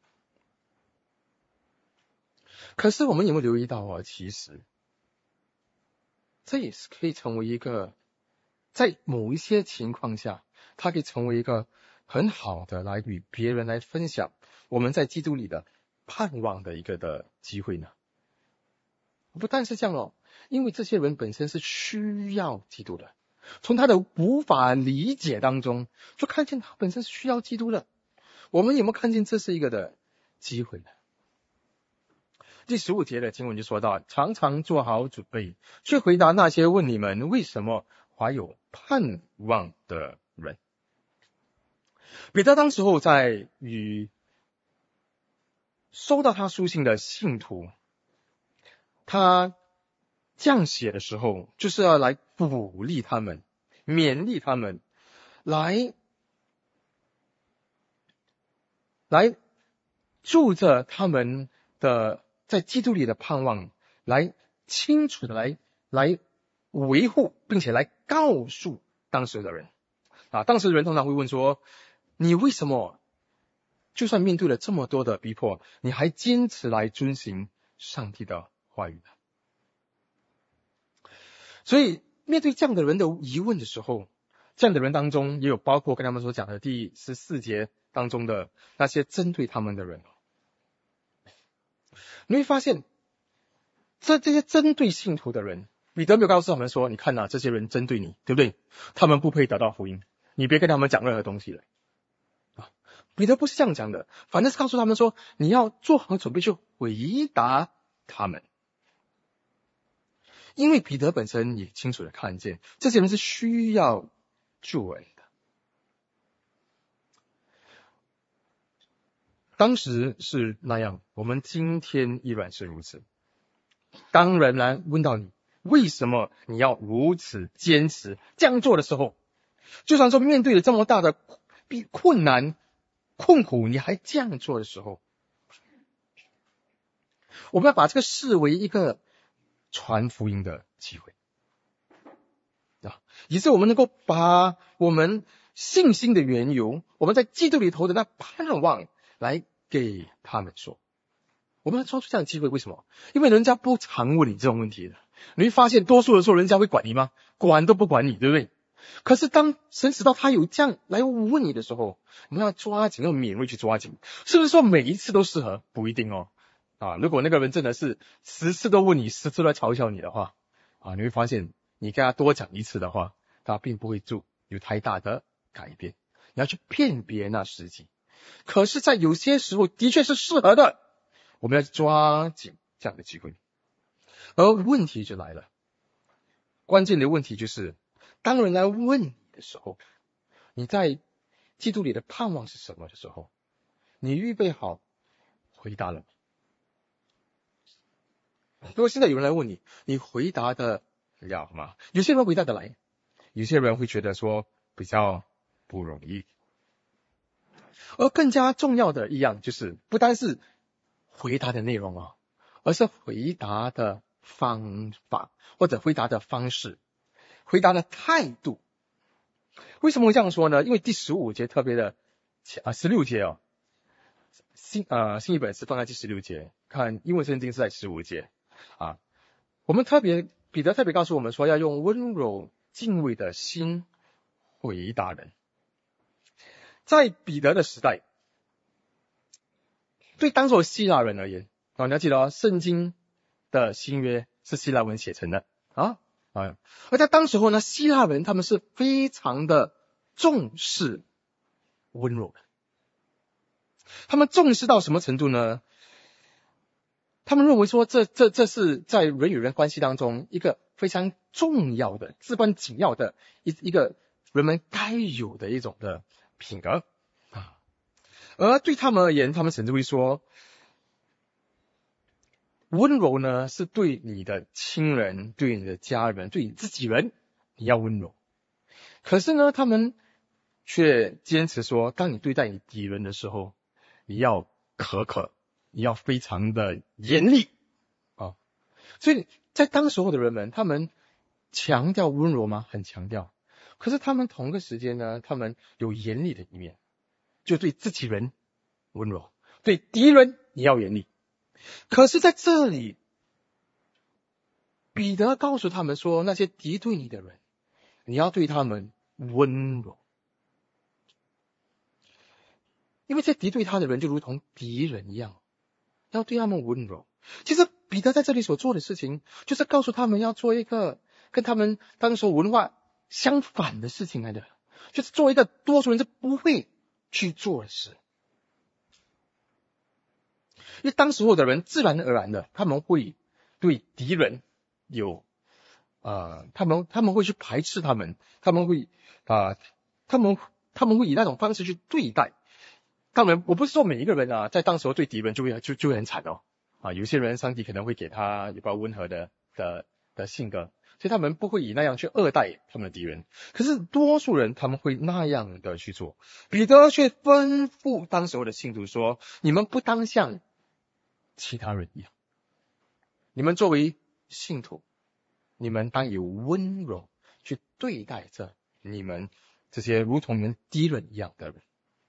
可是我们有没有留意到啊？其实这也是可以成为一个，在某一些情况下，它可以成为一个很好的来与别人来分享我们在基督里的盼望的一个的机会呢。不但是这样哦，因为这些人本身是需要基督的，从他的无法理解当中，就看见他本身是需要基督的。我们有没有看见这是一个的机会呢？第十五节的经文就说到，常常做好准备，去回答那些问你们为什么怀有盼望的人。彼得当时候在与收到他书信的信徒，他这样写的时候，就是要来鼓励他们，勉励他们，来来住着他们的在基督里的盼望，来清楚的来来维护，并且来告诉当时的人啊，当时的人通常会问说，你为什么就算面对了这么多的逼迫，你还坚持来遵行上帝的话语呢？所以面对这样的人的疑问的时候，这样的人当中也有包括跟他们所讲的第十四节当中的那些针对他们的人。你会发现这这些针对信徒的人，彼得没有告诉他们说，你看啊，这些人针对你，对不对？他们不配得到福音，你别跟他们讲任何东西了啊。彼得不是这样讲的，反正是告诉他们说，你要做好准备去回答他们。因为彼得本身也清楚的看见，这些人是需要救恩的。当时是那样，我们今天依然是如此。当人来问到你，为什么你要如此坚持这样做的时候，就算说面对了这么大的困难、困苦，你还这样做的时候，我们要把这个视为一个传福音的机会啊，以致我们能够把我们信心的缘由，我们在基督里头的那盼望来给他们说。我们要抓住这样的机会，为什么？因为人家不常问你这种问题的。你会发现多数的时候人家会管你吗？管都不管你，对不对？可是当神使到他有这样来问你的时候，我们要抓紧，要敏锐去抓紧。是不是说每一次都适合？不一定哦。啊，如果那个人真的是十次都问你，十次都来嘲笑你的话，啊，你会发现你跟他多讲一次的话，他并不会做有太大的改变。你要去辨别那时机。可是在有些时候的确是适合的，我们要抓紧这样的机会。而问题就来了，关键的问题就是，当人来问你的时候，你在基督里的盼望是什么的时候，你预备好回答了吗？如果现在有人来问你，你回答得了吗？有些人回答得来，有些人会觉得说比较不容易。而更加重要的一样就是，不单是回答的内容哦，而是回答的方法或者回答的方式回答的态度。为什么会这样说呢？因为第十五节特别的啊，十六节哦，新呃新译本是放在第十六节，看英文圣经是在十五节啊。我们特别彼得特别告诉我们说，要用温柔敬畏的心回答人。在彼得的时代，对当时的希腊人而言啊，你要记得哦，圣经的新约是希腊文写成的啊啊，而在当时候呢，希腊人他们是非常的重视温柔的。他们重视到什么程度呢？他们认为说这这这是在人与人关系当中一个非常重要的、至关紧要的一一个人们该有的一种的品格啊。而对他们而言，他们甚至会说，温柔呢是对你的亲人、对你的家人、对你自己人，你要温柔。可是呢，他们却坚持说，当你对待你敌人的时候，你要苛刻，你要非常的严厉啊。所以在当时候的人们，他们强调温柔吗？很强调。可是他们同个时间呢，他们有严厉的一面，就对自己人温柔，对敌人你要严厉。可是在这里，彼得告诉他们说，那些敌对你的人，你要对他们温柔，因为这敌对他的人就如同敌人一样，要对他们温柔。其实彼得在这里所做的事情，就是告诉他们要做一个跟他们当时文化相反的事情来的，就是做一个多数人是不会去做的事。因为当时候的人自然而然的，他们会对敌人有呃，他们他们会去排斥他们，他们会啊、呃，他们他们会以那种方式去对待。当然，我不是说每一个人啊，在当时候对敌人就会就就会很惨哦啊，有些人上帝可能会给他一个温和的的的性格，所以他们不会以那样去恶待他们的敌人。可是多数人他们会那样的去做。彼得却吩咐当时候的信徒说：“你们不当像其他人一样，你们作为信徒，你们当以温柔去对待着你们这些如同你们敌人一样的人。”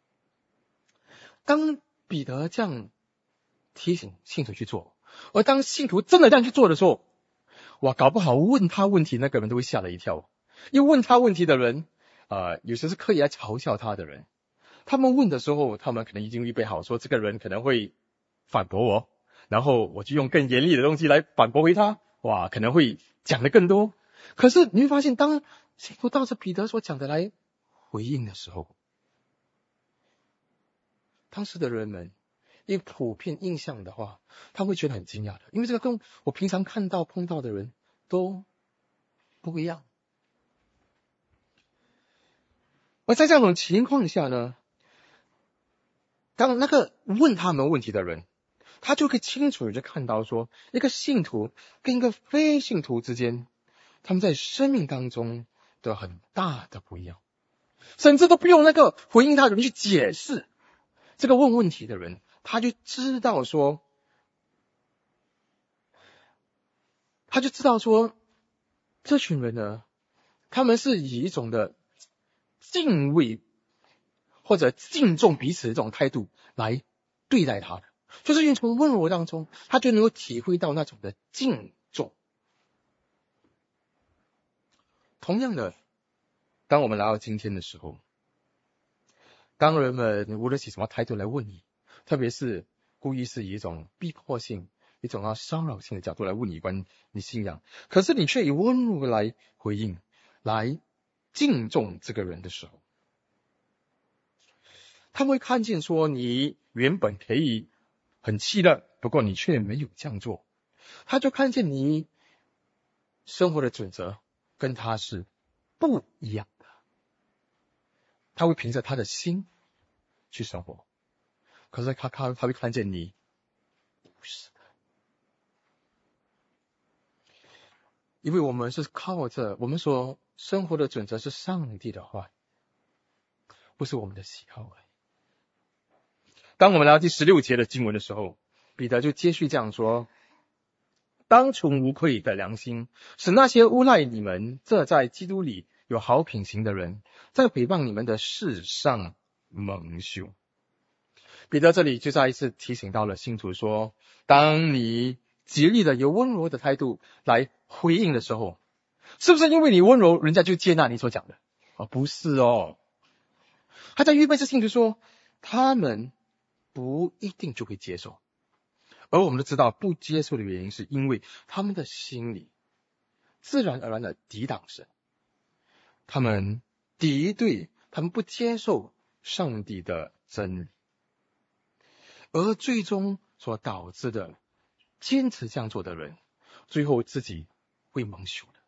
当彼得这样提醒信徒去做，而当信徒真的这样去做的时候，哇，搞不好问他问题那个人都会吓了一跳。因为问他问题的人呃，有时是刻意来嘲笑他的人，他们问的时候，他们可能已经预备好说这个人可能会反驳我，然后我就用更严厉的东西来反驳回他，哇，可能会讲得更多。可是你会发现，当信徒照着彼得所讲的来回应的时候，当时的人们因为普遍印象的话，他会觉得很惊讶的，因为这个跟我平常看到碰到的人都不一样。而在这种情况下呢，当那个问他们问题的人，他就可以清楚地看到说，一个信徒跟一个非信徒之间，他们在生命当中的很大的不一样，甚至都不用那个回应他的人去解释。这个问问题的人，他就知道说，他就知道说，这群人呢，他们是以一种的敬畏或者敬重彼此的这种态度来对待他的，就是因为从温柔当中，他就能够体会到那种的敬重。同样的，当我们来到今天的时候，当人们无论以什么态度来问你，特别是故意是以一种逼迫性、一种啊骚扰性的角度来问你关于你信仰，可是你却以温柔来回应，来敬重这个人的时候，他们会看见说，你原本可以很气的，不过你却没有这样做。他就看见你生活的准则跟他是不一样的，他会凭着他的心去生活，可是他他他会看见你不是的，因为我们是靠着我们所生活的准则是上帝的话，不是我们的喜好而已。当我们来到第十六节的经文的时候，彼得就接续这样说： 当存无愧的良心，使那些诬赖你们这在基督里有好品行的人，在诽谤你们的事上蒙羞。彼得这里就再一次提醒到了信徒说，当你极力的有温柔的态度来回应的时候，是不是因为你温柔，人家就接纳你所讲的？哦，不是哦。他在预备这信徒说，他们不一定就会接受。而我们都知道，不接受的原因是因为他们的心里自然而然的抵挡神，他们敌对，他们不接受上帝的真理，而最终所导致的坚持这样做的人，最后自己会蒙羞的。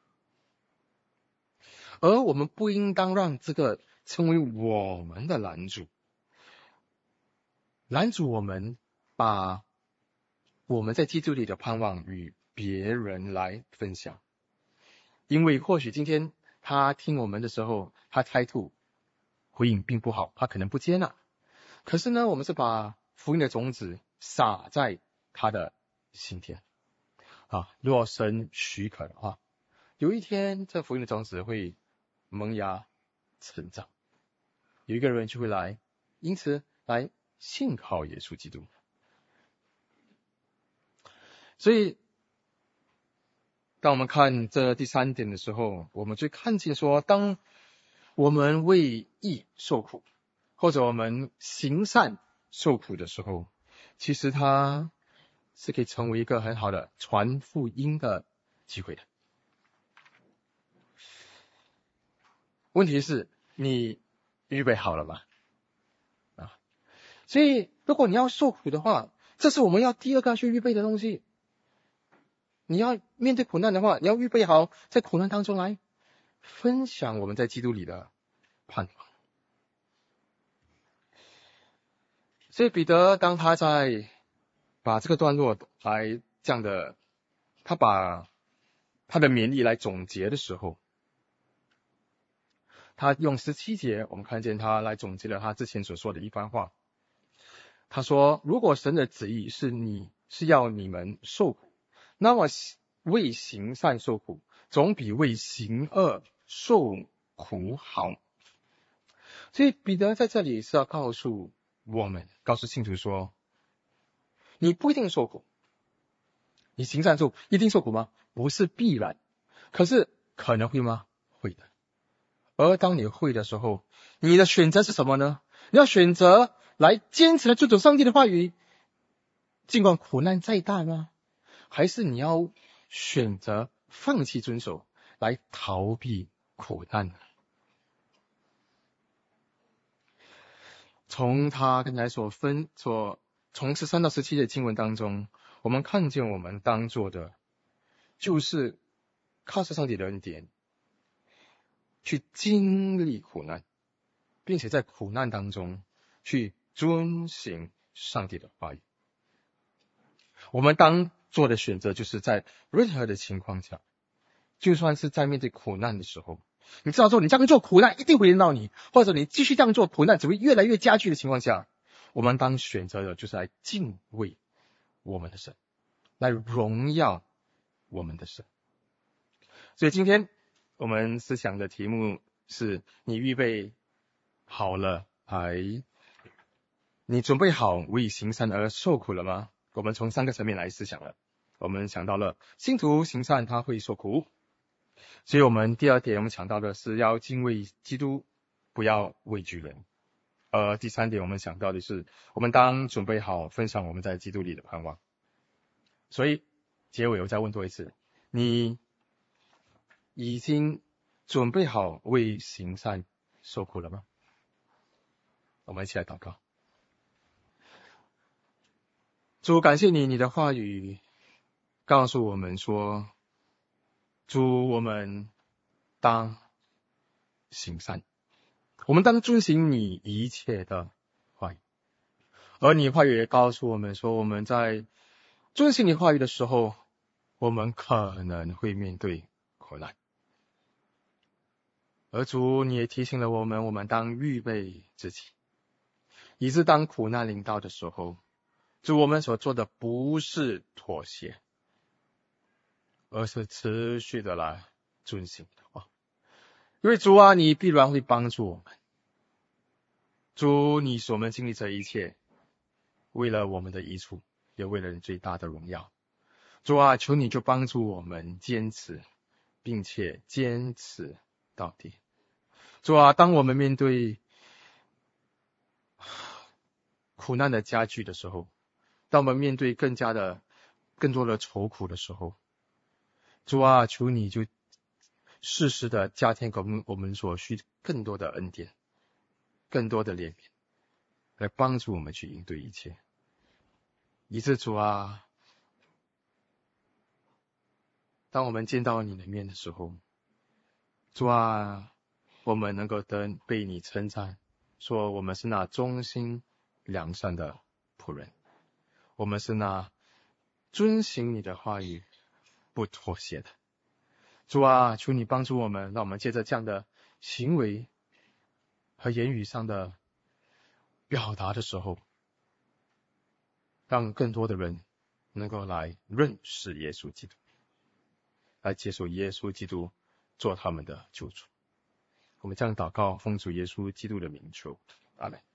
而我们不应当让这个成为我们的拦阻，拦阻我们把我们在基督里的盼望与别人来分享。因为或许今天他听我们的时候，他态度回应并不好，他可能不接纳。可是呢，我们是把福音的种子撒在他的心田啊，若神许可的话，有一天这福音的种子会萌芽成长，有一个人就会来，因此来信靠耶稣基督。所以当我们看这第三点的时候，我们就看见说，当我们为义受苦，或者我们行善受苦的时候，其实它是可以成为一个很好的传福音的机会的。问题是你预备好了吗？啊，所以如果你要受苦的话，这是我们要第二个去预备的东西。你要面对苦难的话，你要预备好在苦难当中来分享我们在基督里的盼望。所以彼得当他在把这个段落来这样的，他把他的勉励来总结的时候，他用十七节，我们看见他来总结了他之前所说的一番话。他说，如果神的旨意是你是要你们受苦，那么为行善受苦总比为行恶受苦好。所以彼得在这里是要告诉我们，告诉信徒说，你不一定受苦，你行善受苦一定受苦吗？不是必然，可是可能会吗？会的。而当你会的时候，你的选择是什么呢？你要选择来坚持来遵守上帝的话语，尽管苦难再大吗？还是你要选择放弃遵守，来逃避苦难呢？从他刚才所分所从十三到十七的经文当中，我们看见我们当做的就是靠着上帝的恩典去经历苦难，并且在苦难当中去遵行上帝的话语。我们当做的选择就是在任何的情况下，就算是在面对苦难的时候，你知道说你这样做苦难一定会临到你，或者你继续这样做苦难只会越来越加剧的情况下，我们当选择的就是来敬畏我们的神，来荣耀我们的神。所以今天我们思想的题目是，你预备好了还你准备好为行善而受苦了吗？我们从三个层面来思想了。我们想到了信徒行善他会受苦，所以我们第二点我们想到的是要敬畏基督，不要畏惧人。而第三点我们想到的是，我们当准备好分享我们在基督里的盼望。所以结尾我再问多一次，你已经准备好为行善受苦了吗？我们一起来祷告。主，感谢你，你的话语告诉我们说，主，我们当行善，我们当遵行你一切的话语。而你话语也告诉我们说，我们在遵行你话语的时候，我们可能会面对苦难。而主，你也提醒了我们，我们当预备自己，以致当苦难临到的时候，主，我们所做的不是妥协， 而是持续的来遵行的话。因为主啊，你必然会帮助我们。主，你使我们经历这一切，为了我们的益处，也为了你最大的荣耀。主啊，求你就帮助我们坚持，并且坚持到底。主啊，当我们面对苦难的加剧的时候，当我们面对更加的更多的愁苦的时候，主啊，求你就适时的加添给我们我们所需更多的恩典，更多的怜悯，来帮助我们去应对一切。以致主啊，当我们见到你的面的时候，主啊，我们能够得被你称赞，说我们是那忠心良善的仆人，我们是那遵行你的话语不妥协的。主啊，求你帮助我们，让我们借着这样的行为和言语上的表达的时候，让更多的人能够来认识耶稣基督，来接受耶稣基督做他们的救主。我们这样祷告，奉主耶稣基督的名求，阿们。